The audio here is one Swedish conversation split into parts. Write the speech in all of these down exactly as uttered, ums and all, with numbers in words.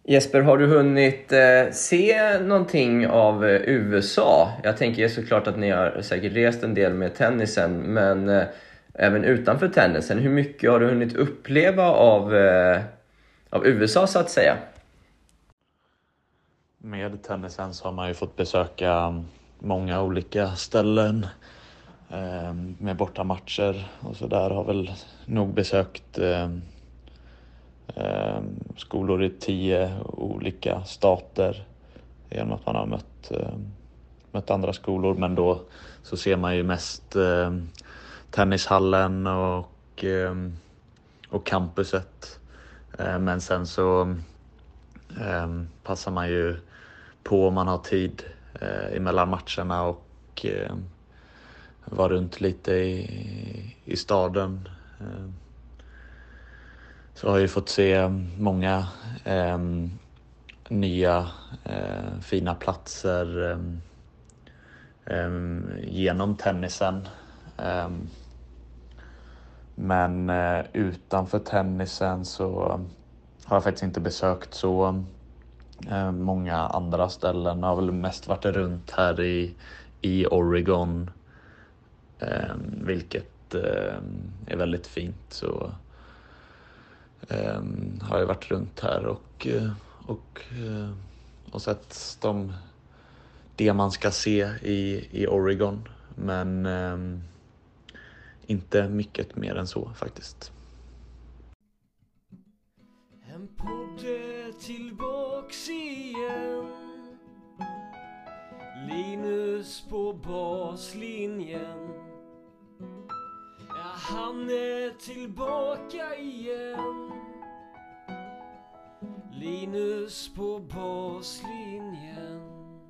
Jesper, har du hunnit eh, se någonting av eh, U S A? Jag tänker såklart att ni har säkert rest en del med tennisen, men eh, även utanför tennisen. Hur mycket har du hunnit uppleva av, eh, av U S A så att säga? Med tennisen så har man ju fått besöka många olika ställen eh, med bortamatcher och så där. Har väl nog besökt eh, eh, skolor i tio olika stater genom att man har mött, eh, mött andra skolor. Men då så ser man ju mest eh, tennishallen och, eh, och campuset. Eh, men sen så eh, passar man ju på om man har tid eh, emellan matcherna och eh, vara runt lite i, i staden. Eh, så har jag ju fått se många eh, nya eh, fina platser eh, eh, genom tennisen. Eh, men eh, utanför tennisen så har jag faktiskt inte besökt så Eh, många andra ställen. Har väl mest varit runt här i, i Oregon, eh, vilket eh, är väldigt fint. Så eh, har jag varit runt här och, eh, och, eh, och sett de, det man ska se i, i Oregon. Men eh, inte mycket mer än så faktiskt. En podd är tillbaks igen. Linus på baslinjen. Ja, han är tillbaka igen. Linus på baslinjen.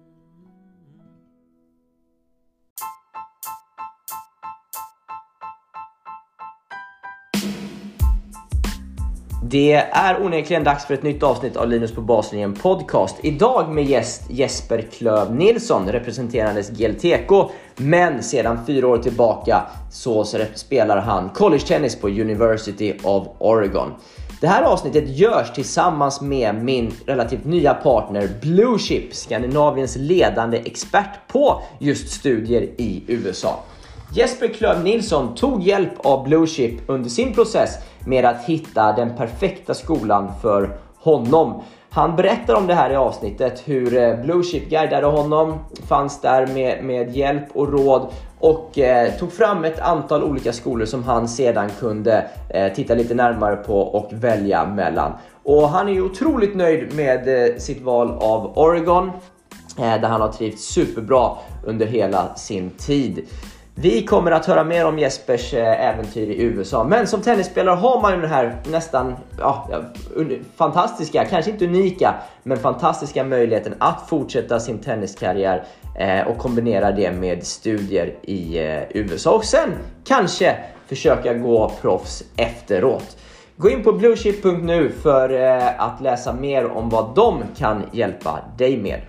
Det är onekligen dags för ett nytt avsnitt av Linus på baslinjen podcast. Idag med gäst Jesper Klöv Nilsson, representerandes G L T K. Men sedan fyra år tillbaka så, så spelar han college tennis på University of Oregon. Det här avsnittet görs tillsammans med min relativt nya partner Blueship, Skandinaviens ledande expert på just studier i U S A. Jesper Klöv Nilsson tog hjälp av Blueship under sin process med att hitta den perfekta skolan för honom. Han berättar om det här i avsnittet, hur Blueship guidade honom, fanns där med, med hjälp och råd och eh, tog fram ett antal olika skolor som han sedan kunde eh, titta lite närmare på och välja mellan. Och han är ju otroligt nöjd med eh, sitt val av Oregon, eh, där han har trivts superbra under hela sin tid. Vi kommer att höra mer om Jespers äventyr i U S A. Men som tennisspelare har man ju den här nästan ja, fantastiska, kanske inte unika, men fantastiska möjligheten att fortsätta sin tenniskarriär eh, och kombinera det med studier i eh, U S A. Och sen kanske försöka gå proffs efteråt. Gå in på blueship punkt nu för eh, att läsa mer om vad de kan hjälpa dig med.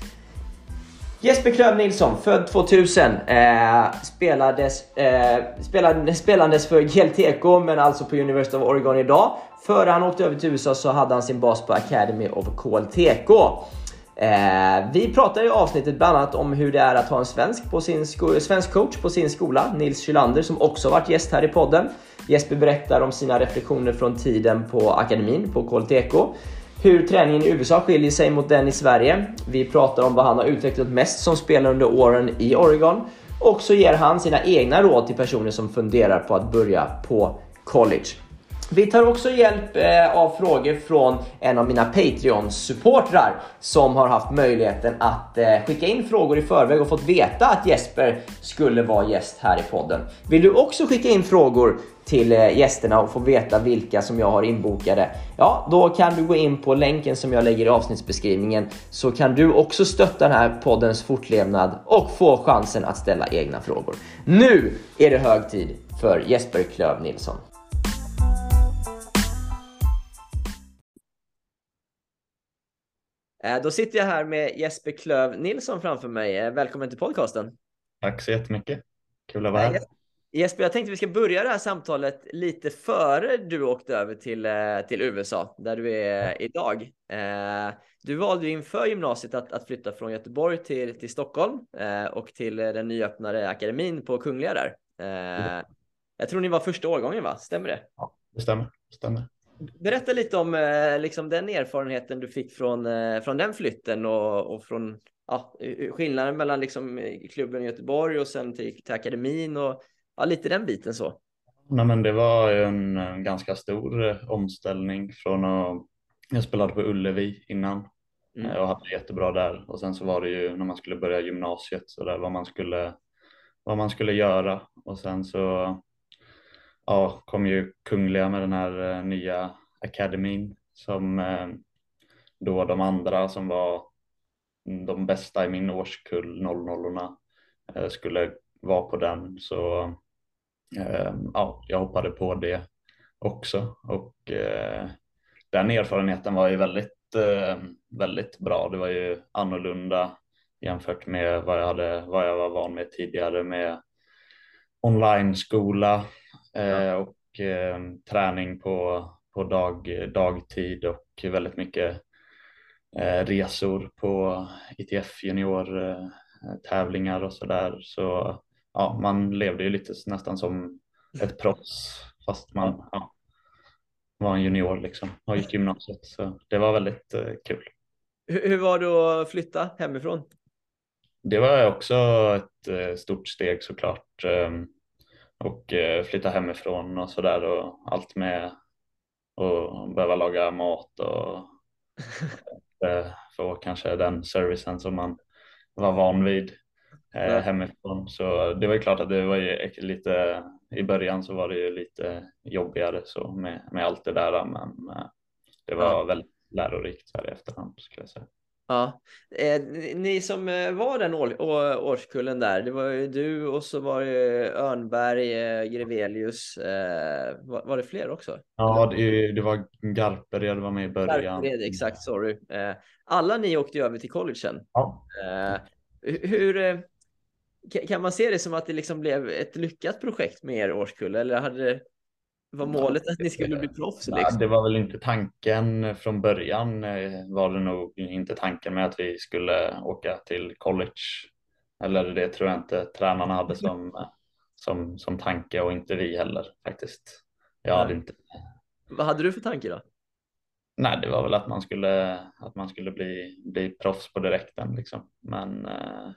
Jesper Klöv Nilsson, född tvåtusen, eh, spelades, eh, spelade, spelandes för G L T K men alltså på University of Oregon idag. Före han åkte över till U S A så hade han sin bas på Academy of K L T K. Eh, vi pratar i avsnittet bland annat om hur det är att ha en svensk, på sin sko- svensk coach på sin skola, Nils Kylander, som också varit gäst här i podden. Jesper berättar om sina reflektioner från tiden på akademin på K L T K. Hur träningen i U S A skiljer sig mot den i Sverige. Vi pratar om vad han har utvecklat mest som spelare under åren i Oregon. Och så ger han sina egna råd till personer som funderar på att börja på college. Vi tar också hjälp eh, av frågor från en av mina Patreon-supportrar som har haft möjligheten att eh, skicka in frågor i förväg och fått veta att Jesper skulle vara gäst här i podden. Vill du också skicka in frågor till eh, gästerna och få veta vilka som jag har inbokade? Ja, då kan du gå in på länken som jag lägger i avsnittsbeskrivningen, så kan du också stötta den här poddens fortlevnad och få chansen att ställa egna frågor. Nu är det hög tid för Jesper Klöv Nilsson. Då sitter jag här med Jesper Klöv Nilsson framför mig. Välkommen till podcasten. Tack så jättemycket. Kul att vara här. Jesper, jag tänkte vi ska börja det här samtalet lite före du åkte över till, eh, till U S A, där du är idag. Eh, du valde ju inför gymnasiet att, att flytta från Göteborg till, till Stockholm eh, och till eh, den nyöppnade akademin på Kungliga där. Eh, jag tror ni var första årgången, va? Stämmer det? Ja, det stämmer. Det stämmer. Berätta lite om eh, liksom den erfarenheten du fick från, eh, från den flytten och, och från ja, skillnaden mellan liksom, klubben i Göteborg och sen till, till akademin och ja, lite den biten så. Nej, men det var ju en, en ganska stor eh, omställning från att jag spelade på Ullevi innan Mm. eh, och hade det jättebra där, och sen så var det ju när man skulle börja gymnasiet så där vad man skulle vad man skulle göra, och sen så ja, kom ju Kungliga med den här eh, nya akademin som eh, då de andra som var de bästa i min årskull, noll nollorna, eh, skulle vara på den, så eh, ja, jag hoppade på det också, och eh, den erfarenheten var ju väldigt, eh, väldigt bra. Det var ju annorlunda jämfört med vad jag hade, vad jag var van med tidigare med online-skola Ja. eh, och eh, träning på, på dag, dagtid och väldigt mycket eh, resor på I T F junior eh, tävlingar och sådär. Så ja, man levde ju lite nästan som ett proffs fast man ja, var en junior liksom och gick gymnasiet. Så det var väldigt eh, kul. Hur, hur var det att flytta hemifrån? Det var också ett eh, stort steg såklart. Eh, och eh, flytta hemifrån och sådär, och allt med att behöva laga mat och eh, få kanske den servicen som man var van vid eh, Nej. hemifrån. Så det var ju klart att det var ju lite, i början så var det ju lite jobbigare så med, med allt det där, men eh, det Ja. var väldigt lärorikt så här i efterhand skulle jag säga. Ja. Eh, ni som eh, var den år, å, årskullen där, det var ju du och så var det Örnberg, eh, Grevelius, eh, var, var det fler också? Ja, det, det var Garpered var med i början. Garpered, exakt, sorry. Eh, alla ni åkte ju över till college sen. Ja. Eh, hur, eh, ka- kan man se det som att det liksom blev ett lyckat projekt med er årskull, eller hade det, var målet att ni skulle bli proffs Ja, liksom? det var väl inte tanken från början, eh, var det nog inte tanken med att vi skulle åka till college. Eller det tror jag inte tränarna hade som, som, som tanke, och inte vi heller faktiskt. Jag hade Nej. inte. Vad hade du för tanke då? Nej, det var väl att man skulle, att man skulle bli, bli proffs på direkten liksom. Men, eh,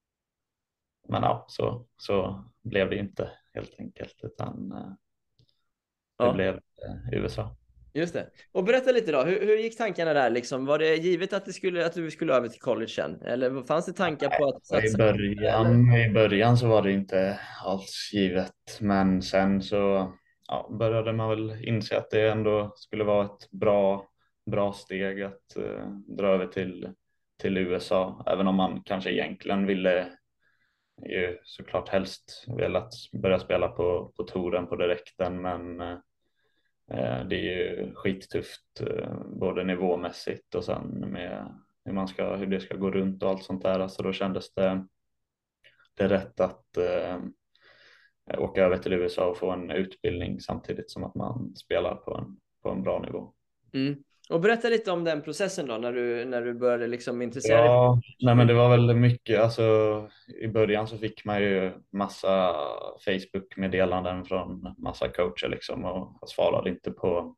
men ja, så, så blev det inte helt enkelt, utan eh, det Ja. blev eh, U S A. Just det. Och berätta lite då, hur, hur gick tankarna där liksom? Var det givet att, det skulle, att du skulle över till college sen? Eller fanns det tankar på att I satsa? början, I början så var det inte alls givet, men sen så ja, började man väl inse att det ändå skulle vara ett bra, bra steg att eh, dra över till, till U S A, även om man kanske egentligen ville ju såklart helst velat börja spela på, på touren på direkten, men eh, det är ju skittufft eh, både nivåmässigt och sen med hur man ska, hur det ska gå runt och allt sånt där. Alltså då kändes det, det är rätt att eh, åka över till U S A och få en utbildning samtidigt som att man spelar på en, på en bra nivå. Mm. Och berätta lite om den processen då, när du, när du började liksom intressera dig. Ja, nej men det var väl mycket, alltså i början så fick man ju massa Facebook-meddelanden från massa coacher liksom, och jag svarade inte på,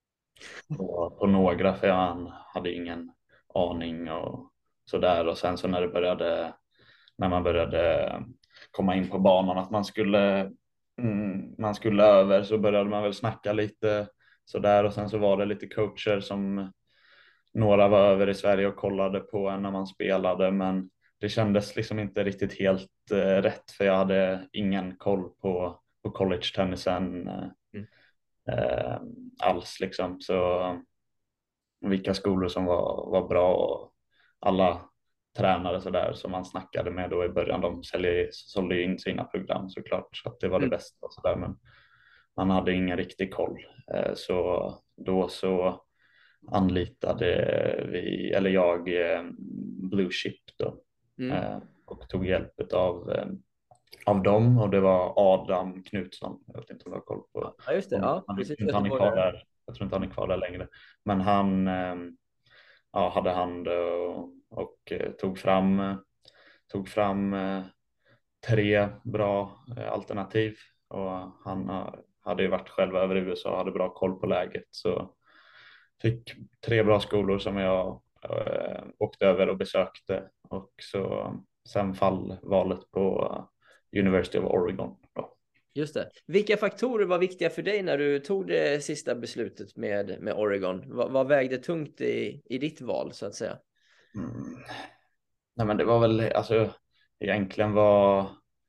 på, på några för jag hade ingen aning och sådär. Och sen så när det började, när man började komma in på banan att man skulle, mm, man skulle över, så började man väl snacka lite sådär, och sen så var det lite coacher som några var över i Sverige och kollade på en när man spelade, men det kändes liksom inte riktigt helt eh, rätt, för jag hade ingen koll på, på college-tennisen eh, Mm. eh, alls liksom. Så vilka skolor som var, var bra, och alla tränare så där som man snackade med då i början, de säljer, sålde ju in sina program såklart, så att det var det Mm. bästa och så där, men man hade ingen riktig koll. Eh, så då så anlitade vi, eller jag, eh, Blue Chip då, Mm. eh, och tog hjälp av av dem, och det var Adam Knutsson. Jag vet inte om du har koll på Ja, just det. honom. Ja, Han, jag precis. tror inte han är kvar Göteborgare. där. Jag tror inte han är kvar där längre. Men han eh, ja, hade hand och, och eh, tog fram, eh, tog fram eh, tre bra eh, alternativ. Och han eh, hade ju varit själv över i U S A och hade bra koll på läget. Så fick tre bra skolor som jag eh, åkte över och besökte. Och så sen fall valet på eh, University of Oregon. Då. Just det. Vilka faktorer var viktiga för dig när du tog det sista beslutet med, med Oregon? Vad, vad vägde tungt i, i ditt val så att säga? Mm. Nej, men det var väl alltså egentligen var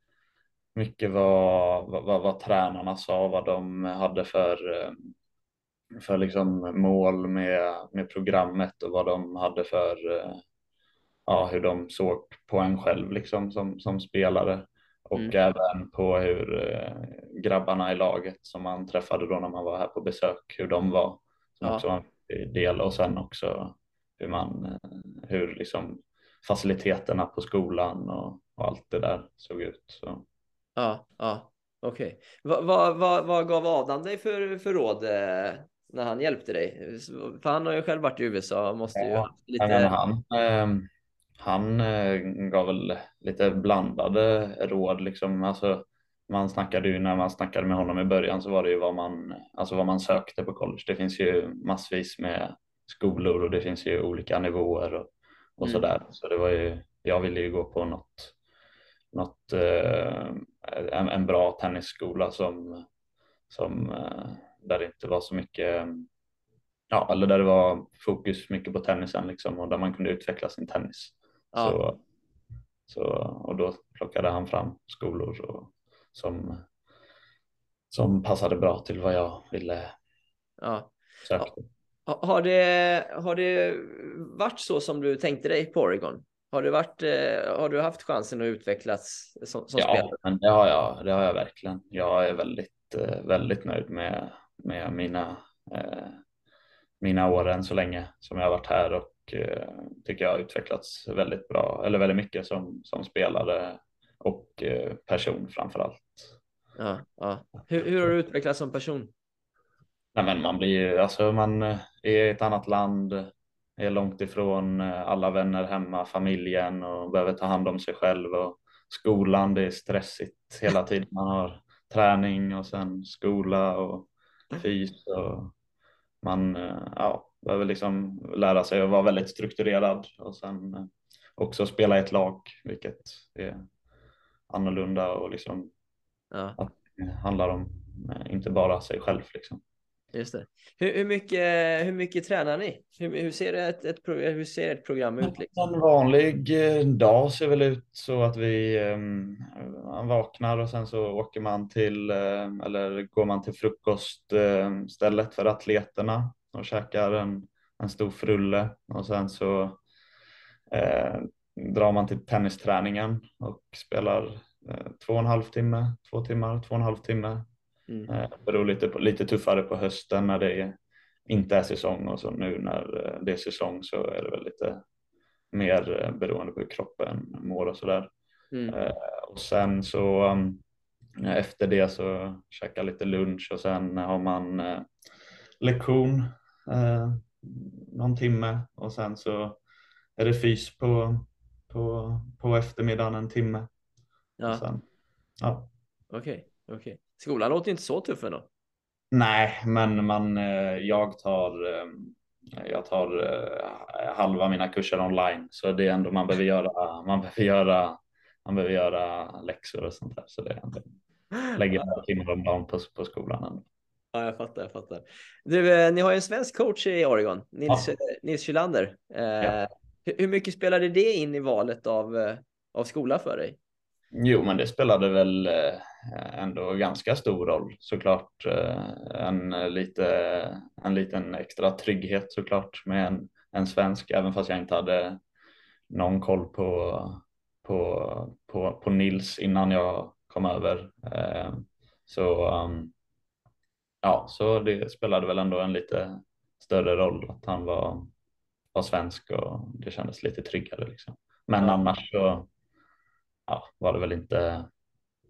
mycket vad, vad, vad, vad tränarna sa, vad de hade för, eh, för liksom mål med, med programmet och vad de hade för eh, ja, hur de såg på en själv liksom som, som spelare, och Mm. även på hur eh, grabbarna i laget som man träffade då när man var här på besök, hur de var, som Ja, också var en del, och sen också hur man, eh, hur liksom faciliteterna på skolan och, och allt det där såg ut. Så. ja, ja. Okej. Vad, vad, vad, vad gav Adam dig för, för råd eh, när han hjälpte dig? För han har ju själv varit i U S A och måste ju ha Ja, men lite... han, eh, han eh, gav väl lite blandade råd liksom. Alltså, man snackade ju, när man snackade med honom i början så var det ju vad man, alltså vad man sökte på college. Det finns ju massvis med skolor och det finns ju olika nivåer och, och Mm. sådär. Så det var ju, jag ville ju gå på något, något eh, en, en bra tennisskola som, som eh, där det inte var så mycket, ja, eller där det var fokus mycket på tennisen liksom, och där man kunde utveckla sin tennis. Ja, Så, så, och då plockade han fram skolor och, som, som passade bra till vad jag ville ja. Ja. söka. Ha- Har det, har det varit så som du tänkte dig på Oregon? Har du, varit, eh, har du haft chansen att utvecklas som, som Ja, spelare? men det har jag, det har jag verkligen. Jag är väldigt, eh, väldigt nöjd med, med mina, eh, mina år än så länge som jag har varit här, och eh, tycker jag har utvecklats väldigt bra, eller väldigt mycket som, som spelare och eh, person framför allt. Ja, ja. Hur, hur har du utvecklats som person? Nej, men man blir ju, alltså man är i ett annat land, är långt ifrån eh, alla vänner hemma, familjen, och behöver ta hand om sig själv, och skolan, det är stressigt hela tiden. Man har träning och sen skola och fys, och man eh, ja, behöver liksom lära sig att vara väldigt strukturerad, och sen eh, också spela i ett lag, vilket är annorlunda, och liksom Ja, att det handlar om eh, inte bara sig själv liksom. just det. Hur, hur mycket, hur mycket tränar ni? Hur, hur ser ett, ett, pro- hur ser ett program ut? Liksom? En vanlig eh, dag ser väl ut så att vi eh, man vaknar och sen så åker man till, eh, eller går man till frukoststället för atleterna och käkar en, en stor frulle, och sen så eh, drar man till tennisträningen och spelar eh, två och en halv timme, två timmar, två och en halv timme. Mm. Eh, beror lite, på, lite tuffare på hösten när det är, inte är säsong, och så nu när eh, det är säsong så är det väl lite mer eh, beroende på hur kroppen mår och sådär. Mm. Eh, och sen så um, efter det så käkar lite lunch, och sen har man eh, lektion eh, någon timme, och sen så är det fys på, på, på eftermiddagen en timme. Och Ja, sen, ja. okej, okej. Skolan låter inte så tuff ändå. Nej, men man, eh, jag tar, eh, jag tar eh, halva mina kurser online, så det är ändå, man behöver göra, man behöver göra, man behöver göra läxor och sånt där, så det är ändå, lägger några timmar om dagen på, på skolan ändå. Ja, jag fattar, jag fattar. Du, eh, ni har ju en svensk coach i Oregon, Nils, Ja, eh, Nils Kylander. ja. Eh, hur, hur mycket spelade det in i valet av, eh, av skola för dig? Jo, men det spelade väl eh, ändå ganska stor roll såklart. Eh, En, lite, en liten extra trygghet såklart med en, en svensk, även fast jag inte hade någon koll på, på, på, på Nils innan jag kom över. Eh, Så, um, ja, så det spelade väl ändå en lite större roll att han var, var svensk, och det kändes lite tryggare liksom. Men Ja, annars så ja, var det väl inte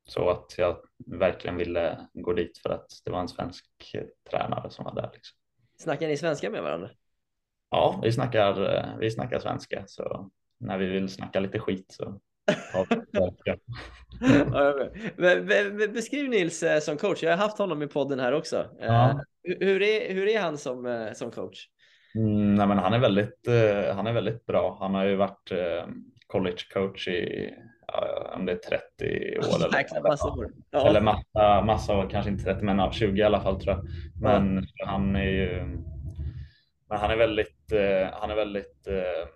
så att jag verkligen ville gå dit för att det var en svensk tränare som var där liksom. Snackar ni svenska med varandra? Ja, vi snackar, eh, vi snackar svenska, så när vi vill snacka lite skit så tar vi svenska. Ja, jag vet. Men- men- men Beskriv Nils eh, som coach. Jag har haft honom i podden här också. Eh, Ja. hur, hur är, hur är han som, eh, som coach? Mm, nej, men han är väldigt, eh, han är väldigt bra. Han har ju varit eh, college coach i, ja, om det är trettio år eller, Jäkla massa år. eller Ja. massa, massa år, kanske inte trettio men ja, tjugo i alla fall tror jag. Ja. Men han är ju, men han är väldigt, eh, han är väldigt, eh,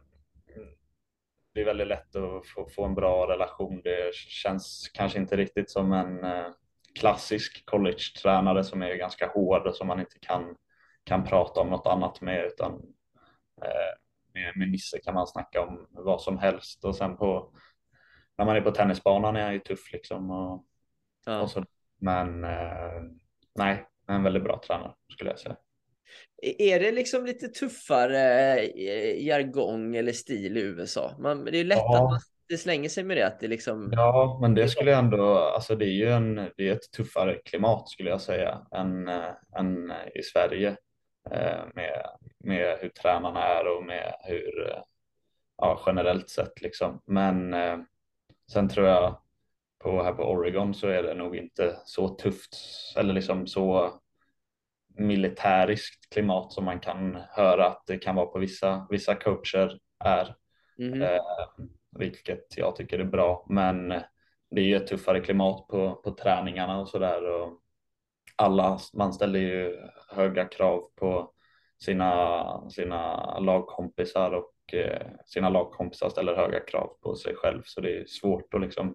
det är väldigt lätt att få, få en bra relation. Det känns kanske inte riktigt som en eh, klassisk college-tränare som är ganska hård och som man inte kan, kan prata om något annat med, utan eh, med, med Nisse kan man snacka om vad som helst. Och sen på, när man är på tennisbanan är han ju tuff liksom. Och, och Ja. så. Men eh, nej, en väldigt bra tränare skulle jag säga. Är det liksom lite tuffare eh, jargong eller stil i U S A? Man, det är ju lätt att man Ja, det slänger sig med det. Att det liksom... ja, men det skulle jag ändå, alltså det är ju en, det är ett tuffare klimat skulle jag säga än, eh, än i Sverige. eh, Med, med hur tränarna är och med hur, eh, ja, generellt sett liksom. Men eh, sen tror jag på, här på Oregon så är det nog inte så tufft eller liksom så militäriskt klimat som man kan höra att det kan vara på vissa, vissa coacher är. Mhm. Eh, vilket jag tycker är bra. Men det är ju ett tuffare klimat på, på träningarna och sådär. Och alla, man ställer ju höga krav på sina, sina lagkompisar och eh, sina lagkompisar ställer höga krav på sig själv. Så det är svårt att liksom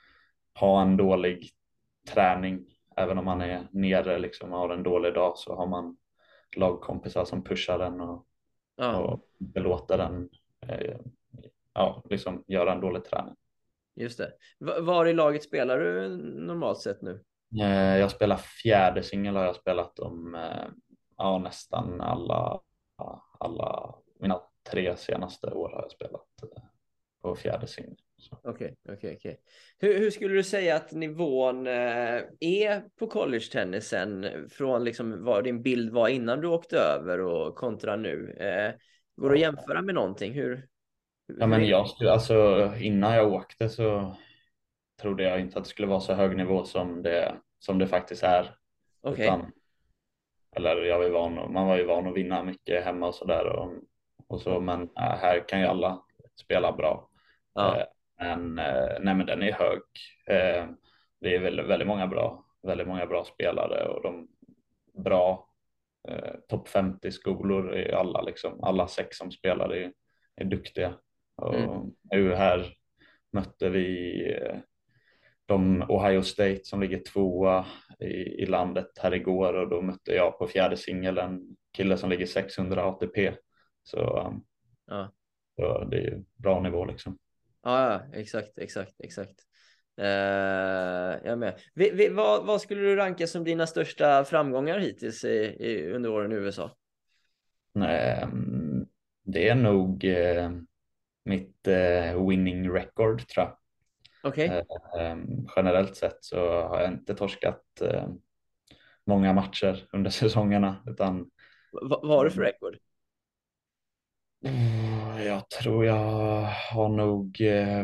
ha en dålig träning. Även om man är nere liksom, och har en dålig dag så har man lagkompisar som pushar den och, Ja, och belåter den. Eh, ja, liksom göra en dålig träning. just det. Va- Var i laget spelar du normalt sett nu? Eh, Jag spelar fjärde singel har jag spelat om eh, ja, nästan alla, alla mina tre senaste år har jag spelat eh, på fjärde singel. Så. Okej, okej, okej. Hur, hur skulle du säga att nivån eh, är på college-tennisen från liksom vad din bild var innan du åkte över och kontra nu? Eh, går det att jämföra med någonting? Hur, Ja, hur men är det? jag skulle, alltså, innan jag åkte så trodde jag inte att det skulle vara så hög nivå som det, som det faktiskt är. Okej. Utan, eller jag var ju van, man var ju van att vinna mycket hemma och sådär. Och, och så, men äh, här kan ju alla spela bra. Ja. Eh, men, eh, nej, men den är hög. Eh, det är väldigt, väldigt många bra, väldigt många bra spelare och de bra eh, topp femtio skolor är alla liksom, alla sex som spelar är, är duktiga. Mm. Och nu här mötte vi eh, de Ohio State som ligger tvåa i, i landet här igår och då mötte jag på fjärde singeln en kille som ligger sexhundra A T P. Så, um, Ja. så det är ju bra nivå liksom. Ja, ja, exakt, exakt, exakt. Eh, jag med. Vi, vi, vad, vad skulle du ranka som dina största framgångar hittills i, i, under åren i U S A? Um, det är nog eh, mitt eh, winning record tror jag. Okej. Eh, um, generellt sett så har jag inte torskat eh, många matcher under säsongerna utan Va- vad har du för record? mm, jag tror jag har nog eh,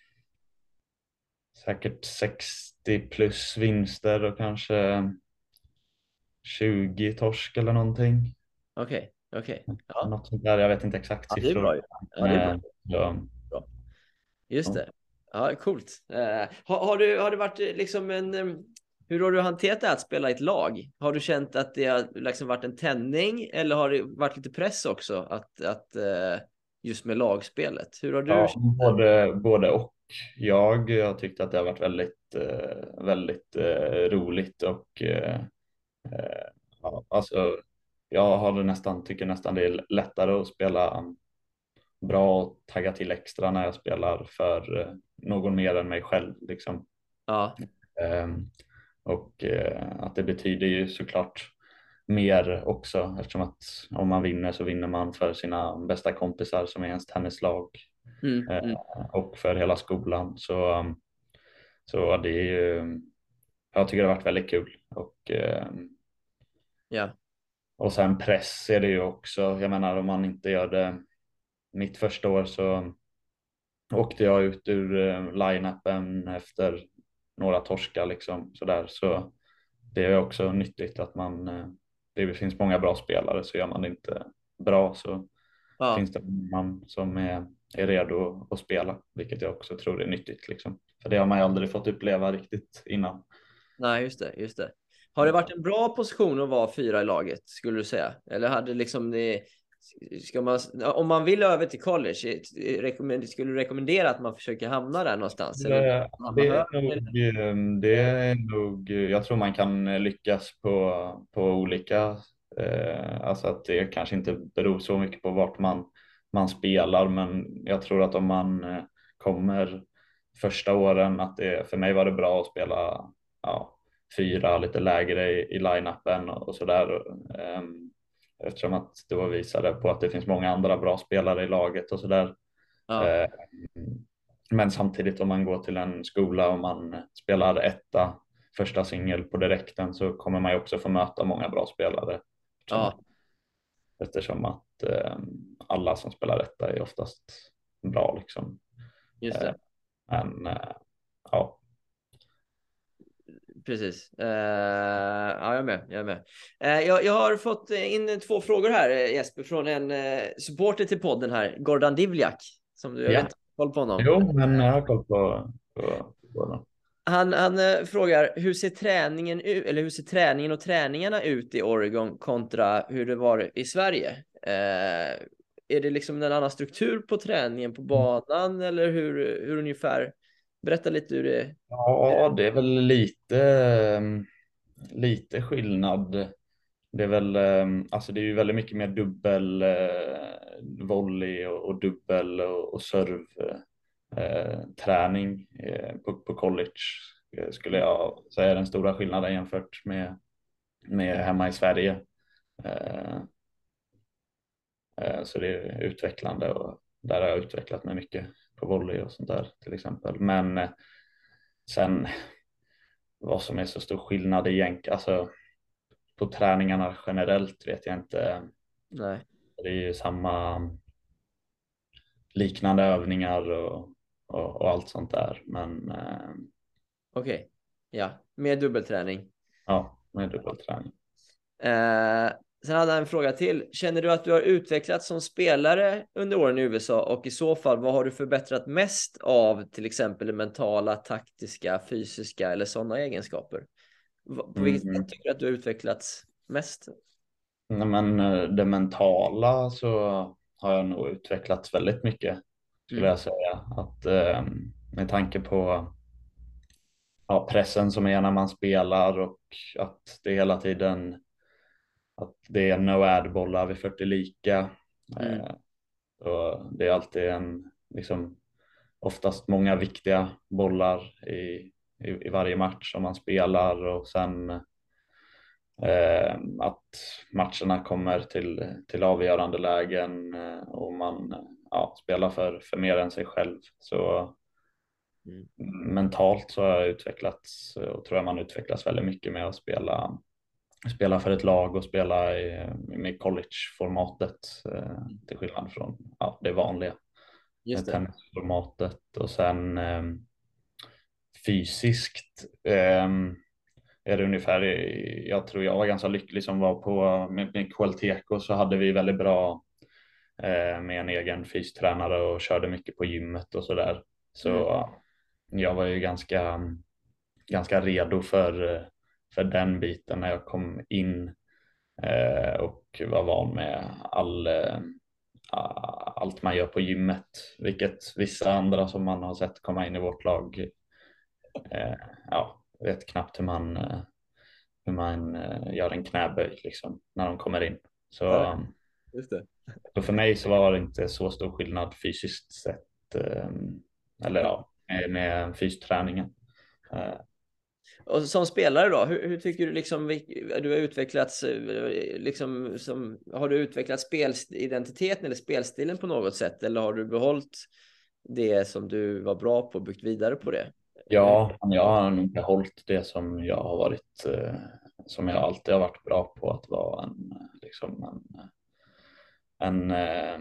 säkert sextio plus vinster och kanske tjugo torsk eller någonting. Okej, okej. Ja. Något sånt där. Jag vet inte exakt Ja, det är bra siffror. ju. Ja, det är bra. Eh, så, Bra. Just ja. det. Ja, coolt. Eh, har, har du, har det varit eh, liksom en... eh, Hur har du hanterat det här att spela i ett lag? Har du känt att det har liksom varit en tändning eller har det varit lite press också att, att eh, just med lagspelet? Hur har du Ja, känt det? både, både och. Jag, jag tyckte att det har varit väldigt, eh, väldigt eh, roligt och eh, eh, ja, alltså, jag har nästan, tycker nästan det är lättare att spela bra och tagga till extra när jag spelar för eh, någon mer än mig själv. Liksom. Ja, Ehm, och eh, att det betyder ju såklart mer också eftersom att om man vinner så vinner man för sina bästa kompisar som är ens tennislag mm, eh, mm. och för hela skolan. Så, um, Så det är ju, jag tycker det har varit väldigt kul. Och, eh, Ja. och sen press är det ju också. Jag menar om man inte gör det mitt första år så åkte jag ut ur eh, line-upen efter några torskar liksom sådär. Så det är också nyttigt att man, eh, det finns många bra spelare, så gör man det inte bra så Ja. finns det man som är, är redo att spela, vilket jag också tror är nyttigt liksom. För det har man ju aldrig fått uppleva riktigt innan. Nej, just det, just det. Har det varit en bra position att vara fyra i laget, skulle du säga? Eller hade liksom det, ska man, om man vill över till college, rekommend, skulle du rekommendera att man försöker hamna där någonstans? Eller Det, hamna det, är högre? nog, eh, det är nog, jag tror man kan lyckas på, på olika, eh, alltså att det kanske inte beror så mycket på vart man, man spelar, men jag tror att om man eh, kommer första åren, att det, för mig var det bra att spela ja, fyra lite lägre i, i line-upen och, och sådär. Um, eftersom att det var visade på att det finns många andra bra spelare i laget och sådär. Ja, Eh, men samtidigt om man går till en skola och man spelar etta, första singel på direkten, så kommer man ju också få möta många bra spelare. Eftersom ja, att, eftersom att eh, alla som spelar etta är oftast bra liksom. just Eh, det. men eh, ja, Precis. Uh, ja, jag är med. Jag, är med. Uh, jag, jag har fått in två frågor här, Jesper, från en uh, supporter till podden här, Gordon Divljak, som du, jag vet ja. inte, har koll på honom. Jo, men jag har koll på, på, på den. Han, han uh, frågar, hur ser träningen ut, eller hur ser träningen och träningarna ut i Oregon kontra hur det var i Sverige? Uh, är det liksom en annan struktur på träningen på banan, eller hur, hur ungefär? Berätta lite hur det... Ja, det är väl lite, ehm, lite skillnad. Det är väl, ehm, alltså det är ju väldigt mycket mer dubbel eh, volley och, och dubbel och, och serv eh, träning eh, på, på college, eh, skulle jag säga är den stora skillnaden jämfört med, med hemma i Sverige. Eh, eh, så det är utvecklande, och där har jag utvecklat mig mycket på volley och sånt där till exempel. Men eh, sen vad som är så stor skillnad egentligen, alltså på träningarna generellt vet jag inte. Nej. Det är ju samma liknande övningar och, och, och allt sånt där. Men eh, Okej. Okay. Ja, mer dubbelträning. ja, med dubbelträning. Eh, sen hade jag en fråga till. Känner du att du har utvecklats som spelare under åren i U S A, och i så fall, vad har du förbättrat mest av, till exempel det mentala, taktiska, fysiska eller sådana egenskaper? På vilket Mm. sätt tycker du att du har utvecklats mest? Nej, men eh, det mentala så har jag nog utvecklats väldigt mycket, skulle Mm. jag säga. Att eh, med tanke på ja, pressen som är när man spelar, och att det hela tiden att det är no ad bollar vid fyrtio lika. Mm. Eh, och det är alltid en, liksom, oftast många viktiga bollar i, i, i varje match som man spelar, och sen eh, att matcherna kommer till, till avgörande lägen eh, och man ja, spelar för, för mer än sig själv. Så Mm. mentalt så har jag utvecklats, och tror jag man utvecklas väldigt mycket med att spela spela för ett lag och spela i, med college-formatet eh, till skillnad från ja, det vanliga Just med det. tennisformatet. Och sen eh, fysiskt eh, är det ungefär, jag tror jag var ganska lycklig som var på med, med Qualteco, så hade vi väldigt bra eh, med en egen fystränare och körde mycket på gymmet och sådär. Så Mm. ja, jag var ju ganska, ganska redo för, för den biten när jag kom in eh, och var van med all, eh, allt man gör på gymmet, vilket vissa andra som man har sett komma in i vårt lag eh, ja, vet knappt hur man, eh, hur man eh, gör en knäböj liksom, när de kommer in. Så, Just det. så för mig så var det inte så stor skillnad fysiskt sett, eh, eller ja, med, med fysträningen. Eh, Och som spelare då, hur, hur tycker du liksom du har utvecklats, liksom, som, har du utvecklat spelidentiteten eller spelstilen på något sätt, eller har du behållit det som du var bra på och byggt vidare på det? Ja, men jag har nog inte hållit det som jag har varit, eh, som jag alltid har varit bra på, att vara en, eh, liksom en, en, eh,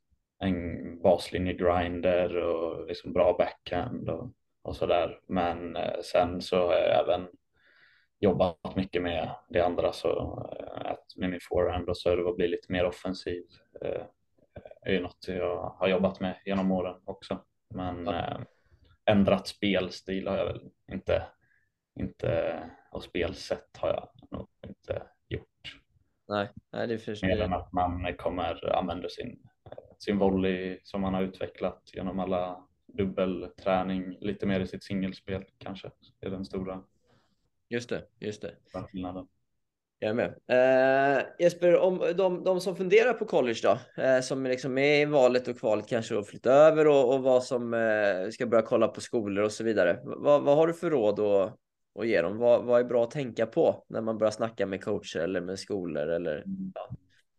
en baslinje-grinder och liksom bra backhand och, och sådär. Men eh, sen så har jag även jobbat mycket med det andra, så eh, att med min forehand och serve och bli lite mer offensiv eh, är ju något jag har jobbat med genom åren också. Men Ja. eh, ändrat spelstil har jag väl inte, inte och spelsätt har jag nog inte gjort. Nej, nej, det förstår Mer jag. än att man kommer använda sin, sin volley som man har utvecklat genom alla dubbelträning lite mer i sitt singelspel kanske. Det är den stora Just det, just det. skillnaden. Jag är med. Eh, Jesper, om de, de som funderar på college då, eh, som liksom är i valet och kvalet kanske att flytta över och, och vad som eh, ska börja kolla på skolor och så vidare. Vad, vad har du för råd att, att ge dem? Vad, vad är bra att tänka på när man börjar snacka med coacher eller med skolor eller ja.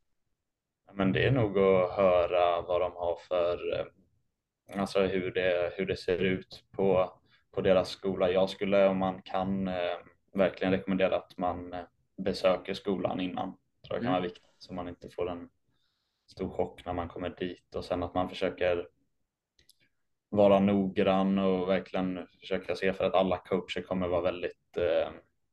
Men det är nog att höra vad de har för, eh, alltså hur det, hur det ser ut på, på deras skola. Jag skulle, om man kan, eh, verkligen rekommendera att man eh, besöker skolan innan. Tror jag kan Mm. vara viktigt, så man inte får en stor chock när man kommer dit, och sen att man försöker vara noggrann och verkligen försöka se, för att alla coacher kommer vara väldigt, eh,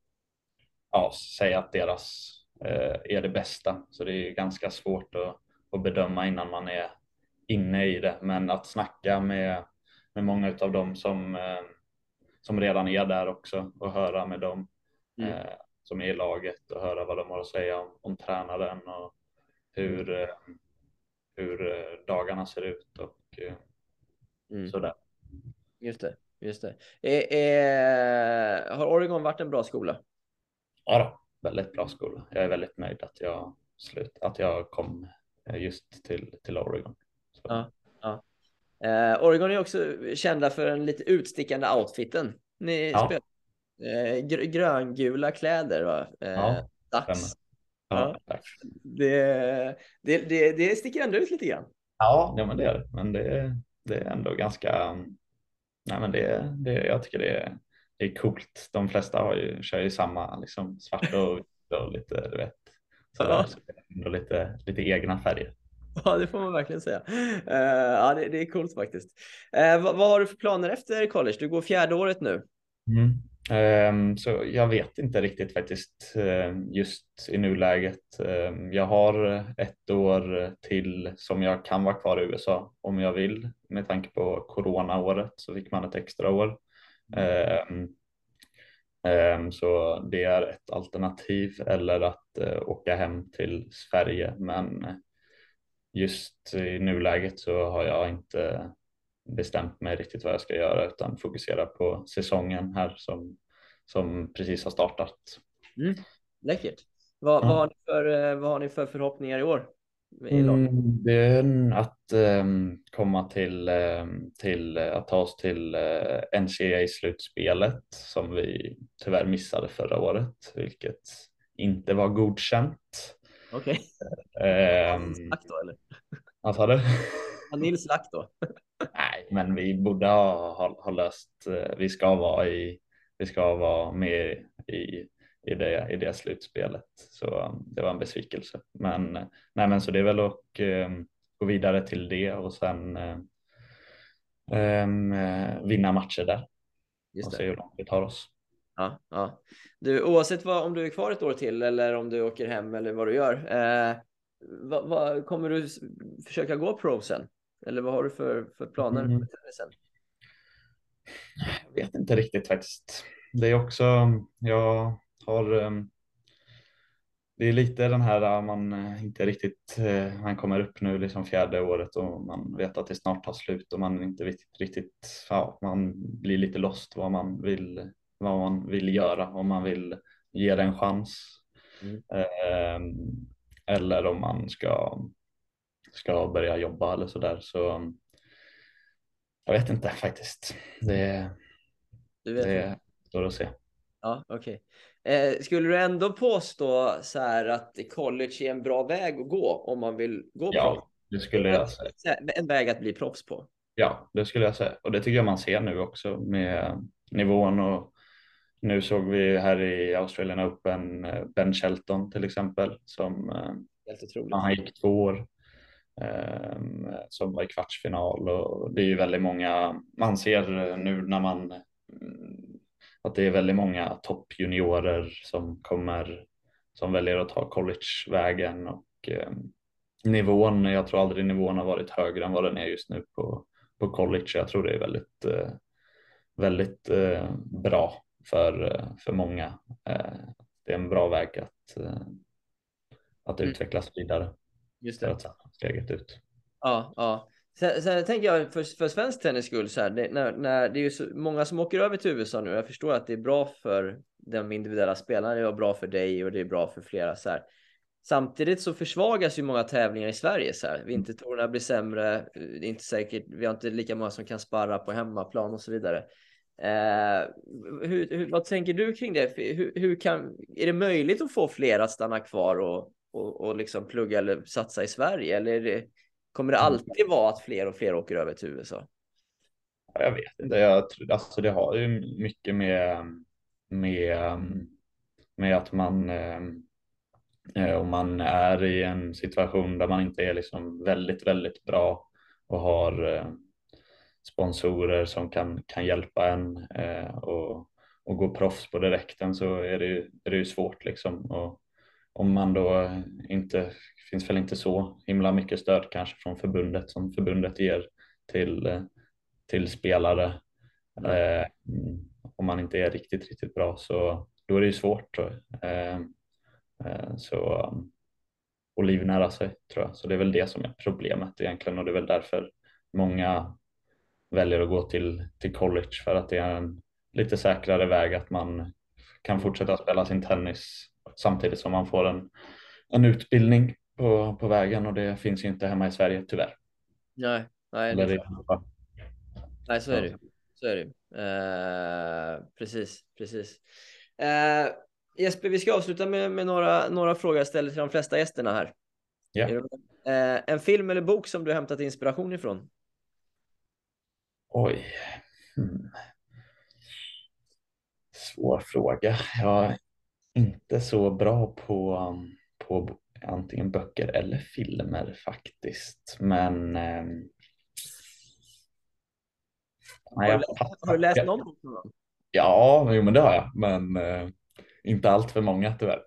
ja, säga att deras eh, är det bästa. Så det är ganska svårt att, att bedöma innan man är inne i det. Men att snacka med, med många av dem som, eh, som redan är där också, och höra med dem Mm. eh, som är i laget, och höra vad de har att säga om, om tränaren och hur, eh, hur eh, dagarna ser ut och eh, Mm. sådär. Just det, just det. Eh, eh, har Oregon varit en bra skola? Ja då, väldigt bra skola. Jag är väldigt nöjd att jag, slut, att jag kom eh, just till, till Oregon. Så. Ja, ja. Eh, Oregon är också kända för en lite utstickande outfiten. Ni Ja, spelar eh, gr gröngula kläder, va? Eh, ja, stämmer. dags. Ja. Ja, tack. Det, det, det, det sticker ändå ut lite grann. Ja, ja, men det är det. Men det, det är ändå ganska, nej men det, det, jag tycker det är, det är coolt. De flesta har ju, kör ju samma, liksom svart och vitt och lite, du vet, sådär. Ja. Så det är ändå lite, lite egna färger. Ja, det får man verkligen säga. Eh, ja, det, det är coolt faktiskt. Eh, vad, vad har du för planer efter college? Du går fjärde året nu. Mm. Ehm, så jag vet inte riktigt faktiskt, ehm, just i nuläget. Ehm, jag har ett år till som jag kan vara kvar i U S A om jag vill. Med tanke på coronaåret så fick man ett extra år. Ehm, ehm, så det är ett alternativ, eller att eh, åka hem till Sverige. Men just i nuläget så har jag inte bestämt mig riktigt vad jag ska göra, utan fokusera på säsongen här som, som precis har startat. Mm. Läckert. Vad, vad, Ja. har ni för, eh, vad har ni för förhoppningar i år? I lag? Mm, det är att um, komma till, um, till uh, att ta oss till uh, N C A A-slutspelet som vi tyvärr missade förra året, vilket inte var godkänt. Okej. Um, Nils Lack då, eller? vad sa du? Ja, Nils Lack då. Nej, men vi borde ha, ha, ha löst, uh, vi ska vara i, vi ska vara med i i det, i det slutspelet. Så um, det var en besvikelse. Men, nej, men så det är väl att um, gå vidare till det och sen um, uh, vinna matcher där Just och det. se hur långt vi tar oss. Ja, ja. Du, oavsett vad, om du är kvar ett år till eller om du åker hem eller vad du gör. Eh, vad, vad, kommer du s- försöka gå pro sen? Eller vad har du för, för planer Mm. med tennisen? Jag vet inte riktigt faktiskt. Det är också, jag har um, det är lite den här, man eh, inte riktigt, eh, man kommer upp nu liksom fjärde året och man vet att det snart tar slut och man inte riktigt, riktigt ja, man blir lite lost vad man vill, vad man vill göra, om man vill ge det en chans. Mm. Eh, eller om man ska, ska börja jobba eller sådär. Så jag vet inte faktiskt. Det, Du vet inte. det står att se. Ja, okej. Eh, skulle du ändå påstå så här att college är en bra väg att gå om man vill gå proffs? Ja, det skulle jag säga. En väg att bli proffs på. Ja, det skulle jag säga. Och det tycker jag man ser nu också med nivån. Och nu såg vi här i Australian Open eh, Ben Shelton till exempel som eh, Helt otroligt. han gick två år eh, som var i kvartsfinal. Och det är ju väldigt många, man ser nu när man mm, att det är väldigt många toppjuniorer som kommer som väljer att ta collegevägen och eh, nivån, jag tror aldrig nivån har varit högre än vad den är just nu på, på college. Jag tror det är väldigt, eh, väldigt eh, bra för, eh, för många. Eh, det är en bra väg att, eh, att Mm, utvecklas vidare just för det. att ta steget ut. Ja, ja. Sen, sen tänker jag för, för svensk tennis skull så här, det, när, när, det är ju så många som åker över till U S A nu. Jag förstår att det är bra för de individuella spelarna, det är bra för dig och det är bra för flera så här. Samtidigt så försvagas ju många tävlingar i Sverige så här. Vintertorna blir sämre, det är inte säkert, vi har inte lika många som kan sparra på hemmaplan och så vidare. Eh, hur, hur, vad tänker du kring det? Hur, hur kan, är det möjligt att få fler att stanna kvar och, och, och liksom plugga eller satsa i Sverige? Eller är det, kommer det alltid vara att fler och fler åker över till U S A? Jag vet inte, jag, tror- alltså det har ju mycket med, med, med att man eh, Eh, Om man är i en situation där man inte är liksom väldigt, väldigt bra och har eh, sponsorer som kan, kan hjälpa en eh, och, och gå proffs på direkten så är det ju, är det ju svårt liksom. Och om man då inte, finns väl inte så himla mycket stöd kanske från förbundet som förbundet ger till, eh, till spelare. Nej. Eh, om man inte är riktigt, riktigt bra så då är det ju svårt. Eh, eh, så och livnära sig tror jag. Så det är väl det som är problemet egentligen och det är väl därför många väljer att gå till, till college för att det är en lite säkrare väg att man kan fortsätta spela sin tennis samtidigt som man får en, en utbildning på, på vägen och det finns ju inte hemma i Sverige tyvärr. Nej, nej, det är Eller i klart. Europa. Nej, så är det ju. Så är det ju. Eh, precis, precis. Eh, Jesper, vi ska avsluta med, med några, några frågor jag ställer till de flesta gästerna här. Ja. Är du med? Eh, en film eller bok som du hämtat inspiration ifrån? Oj. Hmm. Svår fråga. Jag är inte så bra på, um, på antingen böcker eller filmer faktiskt. Men ehm, nej, Har du jag läst, har du passar. läst Jag, någon bok någon gång? ja, jo, men det har jag. Men eh, inte allt för många tyvärr.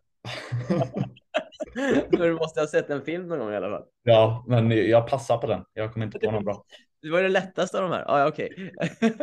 För du måste ha sett en film någon gång i alla fall. Ja, men jag passar på den. Jag kommer inte på någon bra. Det var det lättaste av de här. Ah, ja, okej.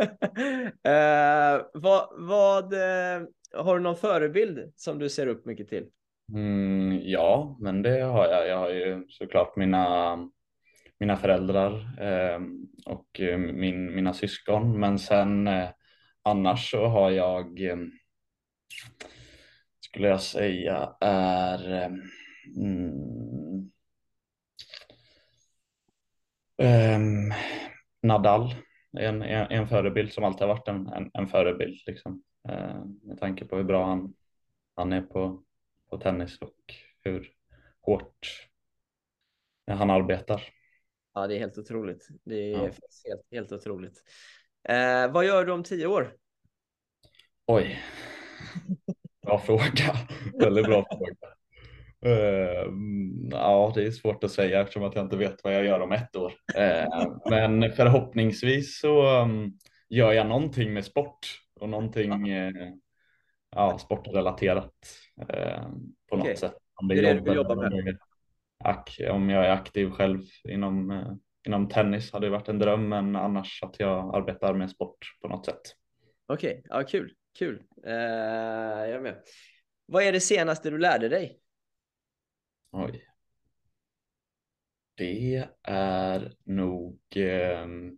eh, vad, vad, eh, har du någon förebild som du ser upp mycket till? Mm, ja, men det har jag. Jag har ju såklart mina, mina föräldrar eh, och eh, min, mina syskon. Men sen eh, annars så har jag, eh, skulle jag säga, är eh, mm, ehm, Nadal är en, en, en förebild som alltid har varit en, en, en förebild liksom. Eh, med tanke på hur bra han, han är på, på tennis och hur hårt han arbetar. Ja, det är helt otroligt. Det är Ja. faktiskt helt, helt otroligt. Eh, vad gör du om tio år? Oj, bra fråga. Väldigt bra fråga. Eh, ja, det är svårt att säga eftersom att jag inte vet vad jag gör om ett år. Eh, men förhoppningsvis så um, gör jag någonting med sport och någonting eh, ja, sportrelaterat eh, på Okej, något sätt. Om det det är är det du jobb vill eller jobba om, med? det är, ak- om jag är aktiv själv inom, eh, inom tennis hade det varit en dröm, men annars att jag arbetar med sport på något sätt. Okej, ja, kul. Kul. Eh, jag är med. Vad är det senaste du lärde dig? Oj. Det är nog ehm,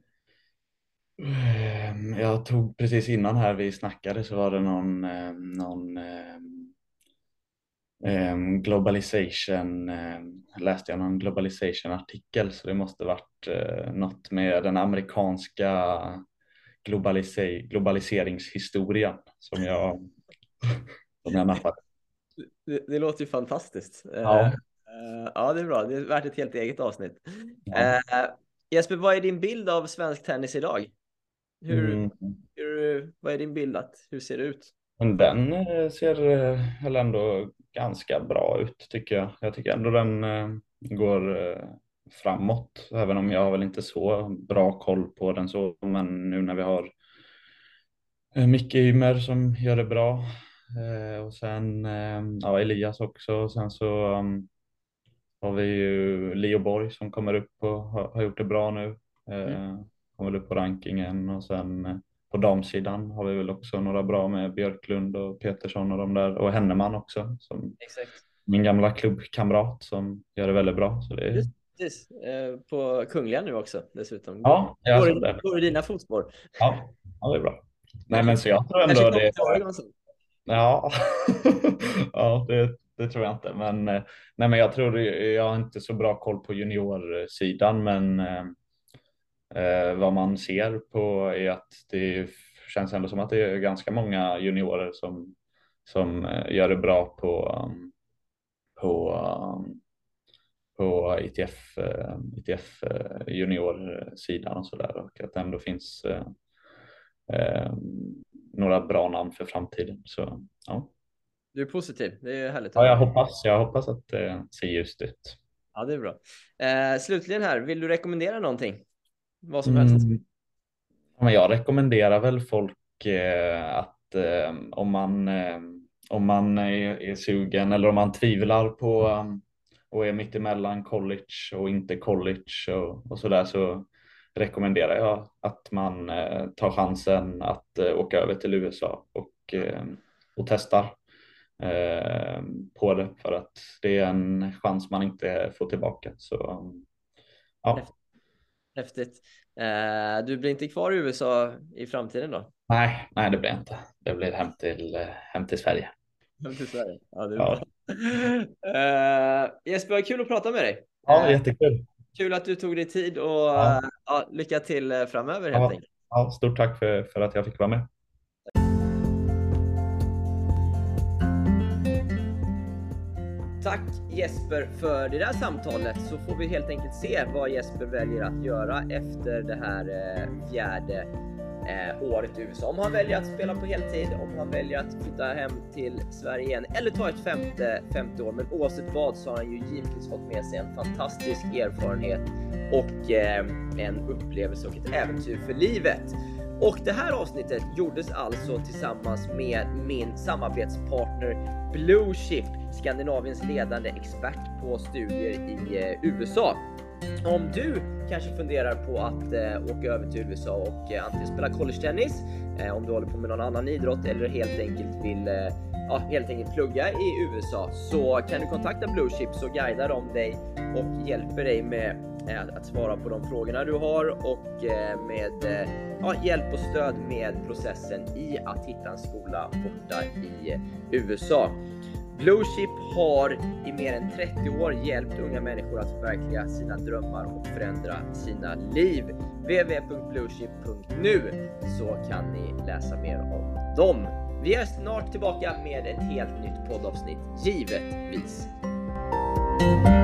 ehm, jag tog precis innan här vi snackade så var det någon, ehm, någon ehm, ehm, globalization, ehm, läste jag någon globalization artikel så det måste varit eh, något med den amerikanska globalise globaliseringshistorien som jag, som jag nappade. Det, det låter ju fantastiskt. Eh, Ja, eh, ja, det är bra. Det är värt ett helt eget avsnitt. ja. Eh, Jesper, vad är din bild av svensk tennis idag? Hur, Mm. hur, vad är din bild? Att, hur ser det ut? Men den eh, ser eh, väl ändå ganska bra ut tycker jag. Jag tycker ändå den eh, går eh, framåt, även om jag har väl inte så bra koll på den så. Men nu när vi har eh, Micke Ymer som gör det bra eh, och sen eh, ja, Elias också. Och sen så um, har vi ju Leo Borg som kommer upp och har, har gjort det bra nu. Eh, Mm. kommer upp på rankingen och sen eh, på damsidan har vi väl också några bra med Björklund och Petersson och de där och Henneman också som Exakt. min gamla klubbkamrat som gör det väldigt bra. Så det är... Just, precis. Eh, på Kungliga nu också dessutom. Ja, jag går, såg det. går i dina fotspår. Ja, ja, det är bra. Nej, men så jag tror ändå Kanske det kommer till Oregon sen. Ja, ja det, det tror jag inte. Men, eh, nej, men jag tror det, jag har inte så bra koll på juniorsidan, men eh, vad man ser på är att det känns ändå som att det är ganska många juniorer som, som eh, gör det bra på, um, på, um, på I T F, uh, I T F uh, juniorsidan och sådär, och att det ändå finns uh, uh, några bra namn för framtiden. Så ja. Du är positiv, det är härligt. Ja, jag hoppas, jag hoppas att det ser just ut. Ja, det är bra. Eh, slutligen här, vill du rekommendera någonting? Vad som Mm. helst. Men jag rekommenderar väl folk eh, att eh, om man, eh, om man är, är sugen eller om man tvivlar på um, och är mitt emellan college och inte college och, och sådär, så rekommenderar jag att man eh, tar chansen att eh, åka över till U S A och, eh, och testar eh, på det, för att det är en chans man inte får tillbaka. Så ja. Häftigt. Eh, du blir inte kvar i U S A i framtiden då? Nej, nej, det blir inte. Det blir hem till, hem till Sverige. Hem till Sverige. Ja, det är Ja. bra. Eh, Jesper, kul att prata med dig. Ja, Eh, jättekul. kul att du tog dig tid och Ja. ja, lycka till framöver helt Ja, enkelt. ja, stort tack för, för att jag fick vara med. Tack Jesper för det där samtalet, så får vi helt enkelt se vad Jesper väljer att göra efter det här eh, fjärde eh, året i U S A. Om han väljer att spela på heltid, om han väljer att flytta hem till Sverige igen eller ta ett femte, femte år. Men oavsett vad så har han ju givetvis fått med sig en fantastisk erfarenhet och eh, en upplevelse och ett äventyr för livet. Och det här avsnittet gjordes alltså tillsammans med min samarbetspartner Blueship, Skandinaviens ledande expert på studier i eh, U S A. Om du kanske funderar på att eh, åka över till U S A och eh, antingen spela college-tennis, eh, om du håller på med någon annan idrott eller helt enkelt vill eh, ja, helt enkelt plugga i U S A, så kan du kontakta Blueship, så guidar de dig och hjälper dig med eh, att svara på de frågorna du har och eh, med eh, ja, hjälp och stöd med processen i att hitta en skola borta i eh, U S A. Blueship har i mer än trettio år hjälpt unga människor att förverkliga sina drömmar och förändra sina liv. w w w punkt blueship punkt nu så kan ni läsa mer om dem. Vi är snart tillbaka med ett helt nytt poddavsnitt, givetvis.